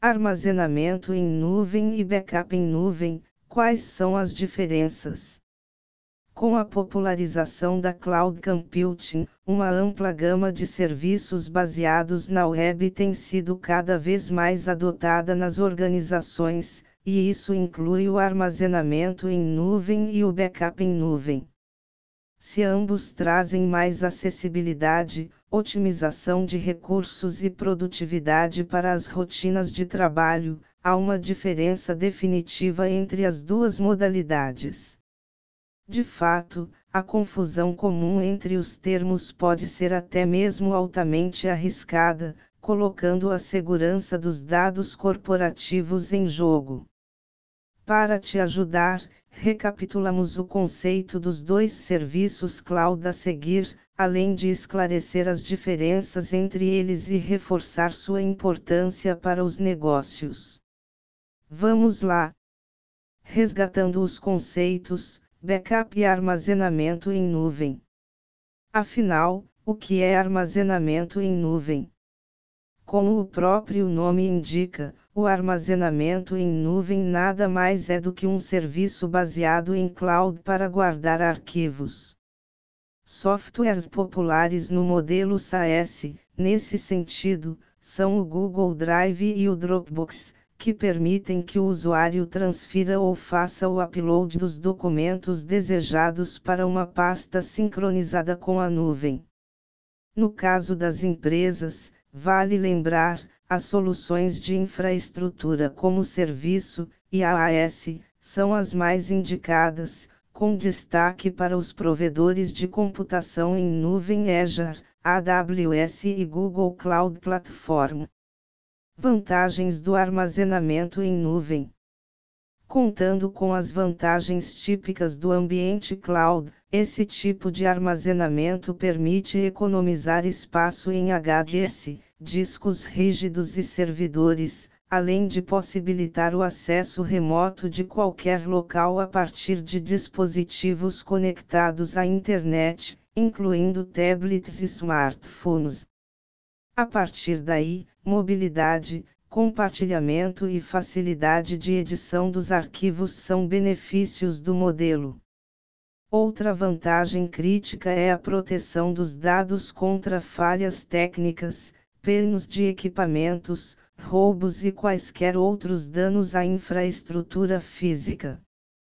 Armazenamento em nuvem e backup em nuvem, quais são as diferenças? Com a popularização da cloud computing, uma ampla gama de serviços baseados na web tem sido cada vez mais adotada nas organizações, e isso inclui o armazenamento em nuvem e o backup em nuvem. Se ambos trazem mais acessibilidade, otimização de recursos e produtividade para as rotinas de trabalho, há uma diferença definitiva entre as duas modalidades. De fato, a confusão comum entre os termos pode ser até mesmo altamente arriscada, colocando a segurança dos dados corporativos em jogo. Para te ajudar, recapitulamos o conceito dos dois serviços cloud a seguir, além de esclarecer as diferenças entre eles e reforçar sua importância para os negócios. Vamos lá! Resgatando os conceitos, backup e armazenamento em nuvem. Afinal, o que é armazenamento em nuvem? Como o próprio nome indica, o armazenamento em nuvem nada mais é do que um serviço baseado em cloud para guardar arquivos. Softwares populares no modelo SaaS, nesse sentido, são o Google Drive e o Dropbox, que permitem que o usuário transfira ou faça o upload dos documentos desejados para uma pasta sincronizada com a nuvem. No caso das empresas, vale lembrar, as soluções de infraestrutura como serviço, IaaS, são as mais indicadas, com destaque para os provedores de computação em nuvem Azure, AWS e Google Cloud Platform. Vantagens do armazenamento em nuvem. Contando com as vantagens típicas do ambiente cloud, esse tipo de armazenamento permite economizar espaço em HDS, discos rígidos e servidores, além de possibilitar o acesso remoto de qualquer local a partir de dispositivos conectados à internet, incluindo tablets e smartphones. A partir daí, mobilidade, compartilhamento e facilidade de edição dos arquivos são benefícios do modelo. Outra vantagem crítica é a proteção dos dados contra falhas técnicas, perdas de equipamentos, roubos e quaisquer outros danos à infraestrutura física.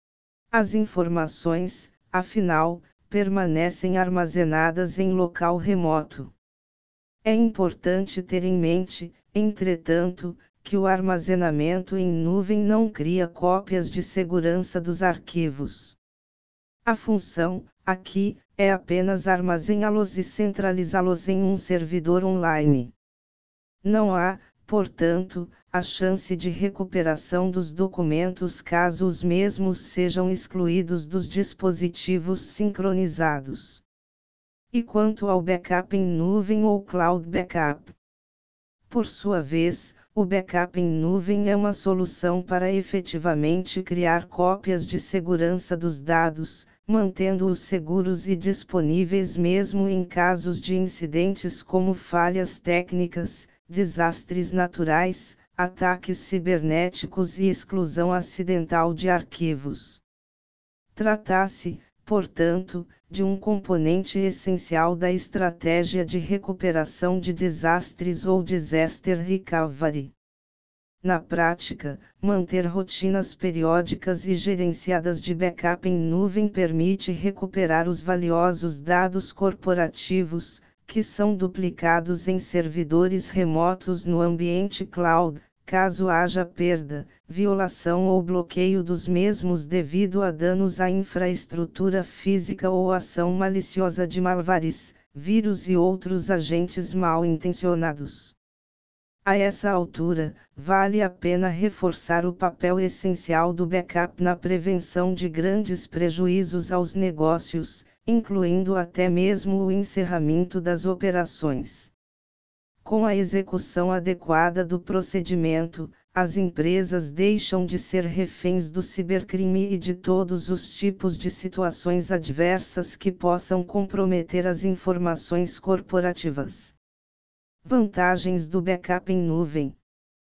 As informações, afinal, permanecem armazenadas em local remoto. É importante ter em mente, entretanto, que o armazenamento em nuvem não cria cópias de segurança dos arquivos. A função, aqui, é apenas armazená-los e centralizá-los em um servidor online. Não há, portanto, a chance de recuperação dos documentos caso os mesmos sejam excluídos dos dispositivos sincronizados. E quanto ao backup em nuvem ou cloud backup? Por sua vez, o backup em nuvem é uma solução para efetivamente criar cópias de segurança dos dados, mantendo-os seguros e disponíveis mesmo em casos de incidentes como falhas técnicas, desastres naturais, ataques cibernéticos e exclusão acidental de arquivos. Trata-se, portanto, de um componente essencial da estratégia de recuperação de desastres ou disaster recovery. Na prática, manter rotinas periódicas e gerenciadas de backup em nuvem permite recuperar os valiosos dados corporativos, que são duplicados em servidores remotos no ambiente cloud, caso haja perda, violação ou bloqueio dos mesmos devido a danos à infraestrutura física ou ação maliciosa de malwares, vírus e outros agentes mal intencionados. A essa altura, vale a pena reforçar o papel essencial do backup na prevenção de grandes prejuízos aos negócios, incluindo até mesmo o encerramento das operações. Com a execução adequada do procedimento, as empresas deixam de ser reféns do cibercrime e de todos os tipos de situações adversas que possam comprometer as informações corporativas. Vantagens do backup em nuvem.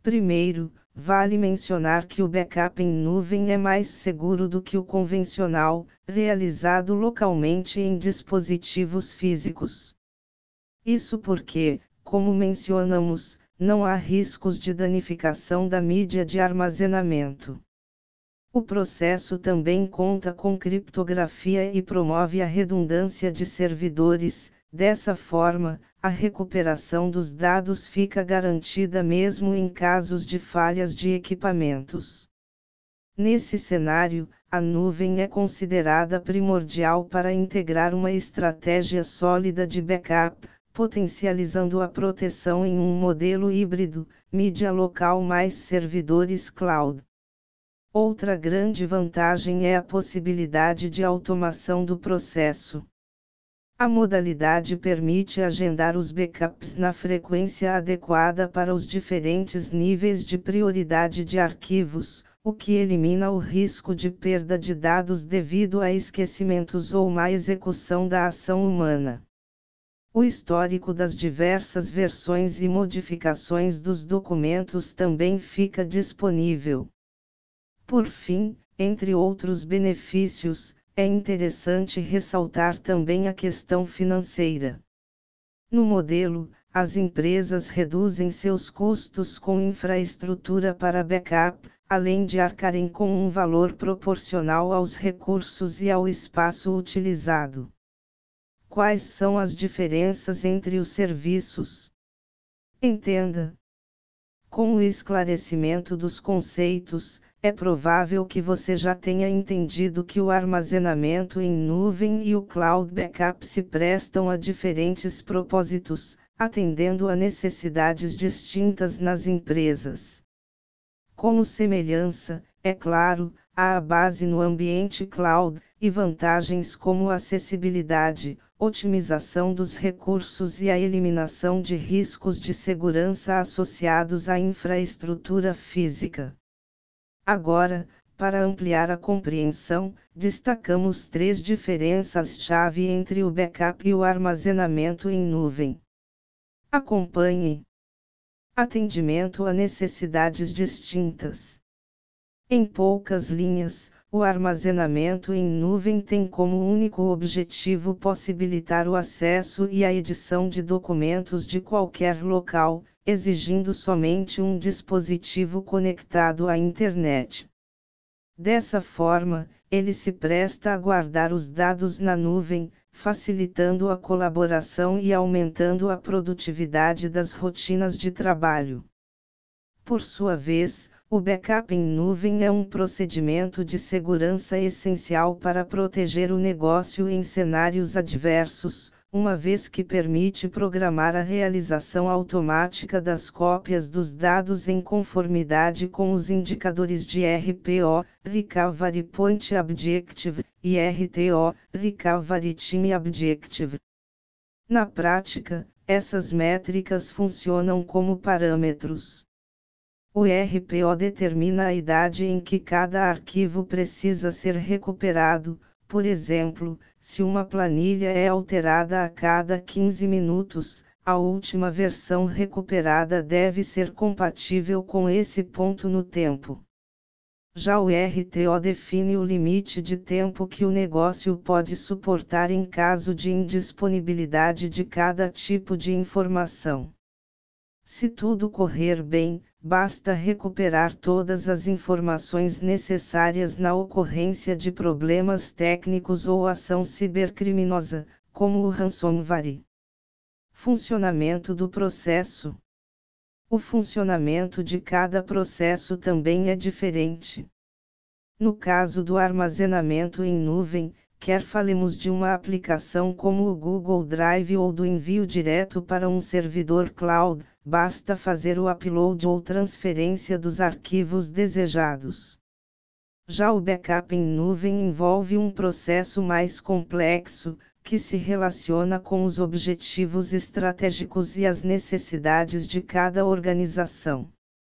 Primeiro, vale mencionar que o backup em nuvem é mais seguro do que o convencional, realizado localmente em dispositivos físicos. Isso porque, como mencionamos, não há riscos de danificação da mídia de armazenamento. O processo também conta com criptografia e promove a redundância de servidores. Dessa forma, a recuperação dos dados fica garantida mesmo em casos de falhas de equipamentos. Nesse cenário, a nuvem é considerada primordial para integrar uma estratégia sólida de backup, potencializando a proteção em um modelo híbrido, mídia local mais servidores cloud. Outra grande vantagem é a possibilidade de automação do processo. A modalidade permite agendar os backups na frequência adequada para os diferentes níveis de prioridade de arquivos, o que elimina o risco de perda de dados devido a esquecimentos ou má execução da ação humana. O histórico das diversas versões e modificações dos documentos também fica disponível. Por fim, entre outros benefícios, é interessante ressaltar também a questão financeira. No modelo, as empresas reduzem seus custos com infraestrutura para backup, além de arcarem com um valor proporcional aos recursos e ao espaço utilizado. Quais são as diferenças entre os serviços? Entenda. Com o esclarecimento dos conceitos, é provável que você já tenha entendido que o armazenamento em nuvem e o cloud backup se prestam a diferentes propósitos, atendendo a necessidades distintas nas empresas. Como semelhança, é claro, há a base no ambiente cloud, e vantagens como acessibilidade, otimização dos recursos e a eliminação de riscos de segurança associados à infraestrutura física. Agora, para ampliar a compreensão, destacamos 3 diferenças-chave entre o backup e o armazenamento em nuvem. Acompanhe. Atendimento a necessidades distintas. Em poucas linhas, o armazenamento em nuvem tem como único objetivo possibilitar o acesso e a edição de documentos de qualquer local, exigindo somente um dispositivo conectado à internet. Dessa forma, ele se presta a guardar os dados na nuvem, facilitando a colaboração e aumentando a produtividade das rotinas de trabalho. Por sua vez, o backup em nuvem é um procedimento de segurança essencial para proteger o negócio em cenários adversos, uma vez que permite programar a realização automática das cópias dos dados em conformidade com os indicadores de RPO, Recovery Point Objective, e RTO, Recovery Time Objective. Na prática, essas métricas funcionam como parâmetros. O RPO determina a idade em que cada arquivo precisa ser recuperado. Por exemplo, se uma planilha é alterada a cada 15 minutos, a última versão recuperada deve ser compatível com esse ponto no tempo. Já o RTO define o limite de tempo que o negócio pode suportar em caso de indisponibilidade de cada tipo de informação. Se tudo correr bem, basta recuperar todas as informações necessárias na ocorrência de problemas técnicos ou ação cibercriminosa, como o ransomware. Funcionamento do processo. O funcionamento de cada processo também é diferente. No caso do armazenamento em nuvem, quer falemos de uma aplicação como o Google Drive ou do envio direto para um servidor cloud, basta fazer o upload ou transferência dos arquivos desejados. Já o backup em nuvem envolve um processo mais complexo, que se relaciona com os objetivos estratégicos e as necessidades de cada organização.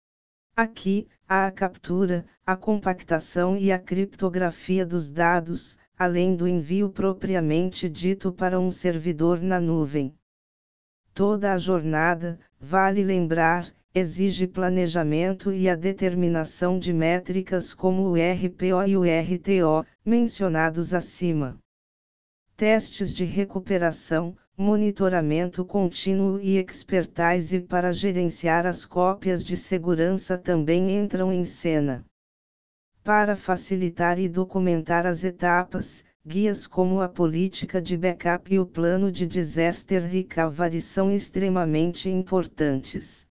Aqui, há a captura, a compactação e a criptografia dos dados, além do envio propriamente dito para um servidor na nuvem. Toda a jornada, vale lembrar, exige planejamento e a determinação de métricas como o RPO e o RTO, mencionados acima. Testes de recuperação, monitoramento contínuo e expertise para gerenciar as cópias de segurança também entram em cena. Para facilitar e documentar as etapas, guias como a política de backup e o plano de disaster recovery são extremamente importantes.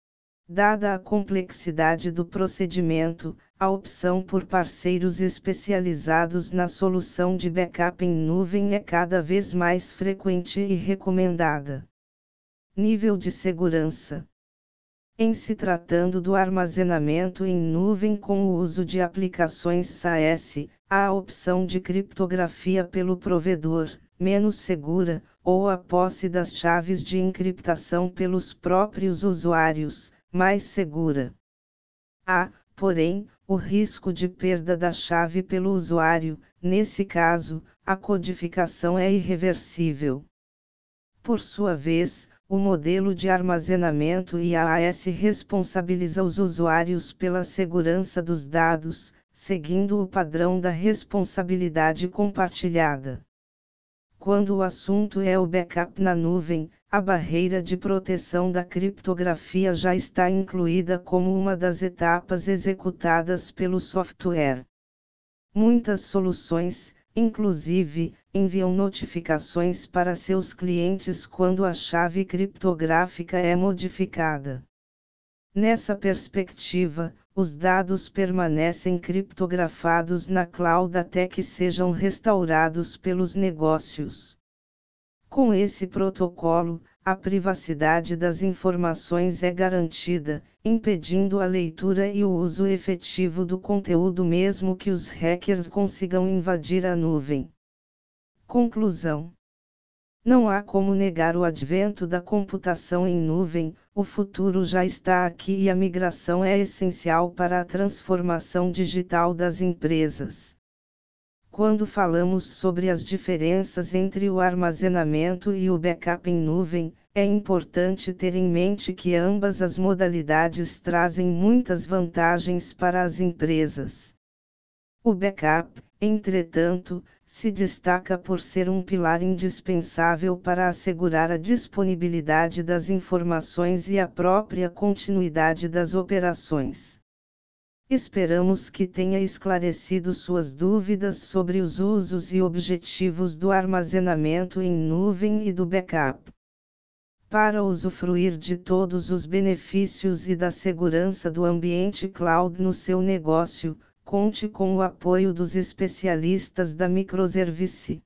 Dada a complexidade do procedimento, a opção por parceiros especializados na solução de backup em nuvem é cada vez mais frequente e recomendada. Nível de segurança. Em se tratando do armazenamento em nuvem com o uso de aplicações SaaS, há a opção de criptografia pelo provedor, menos segura, ou a posse das chaves de encriptação pelos próprios usuários, mais segura. Há, porém, o risco de perda da chave pelo usuário, nesse caso, a codificação é irreversível. Por sua vez, o modelo de armazenamento IaaS responsabiliza os usuários pela segurança dos dados, seguindo o padrão da responsabilidade compartilhada. Quando o assunto é o backup na nuvem, a barreira de proteção da criptografia já está incluída como uma das etapas executadas pelo software. Muitas soluções, inclusive, enviam notificações para seus clientes quando a chave criptográfica é modificada. Nessa perspectiva, os dados permanecem criptografados na cloud até que sejam restaurados pelos negócios. Com esse protocolo, a privacidade das informações é garantida, impedindo a leitura e o uso efetivo do conteúdo mesmo que os hackers consigam invadir a nuvem. Conclusão. Não há como negar o advento da computação em nuvem, o futuro já está aqui e a migração é essencial para a transformação digital das empresas. Quando falamos sobre as diferenças entre o armazenamento e o backup em nuvem, é importante ter em mente que ambas as modalidades trazem muitas vantagens para as empresas. O backup, entretanto, se destaca por ser um pilar indispensável para assegurar a disponibilidade das informações e a própria continuidade das operações. Esperamos que tenha esclarecido suas dúvidas sobre os usos e objetivos do armazenamento em nuvem e do backup. Para usufruir de todos os benefícios e da segurança do ambiente cloud no seu negócio, conte com o apoio dos especialistas da Microservice.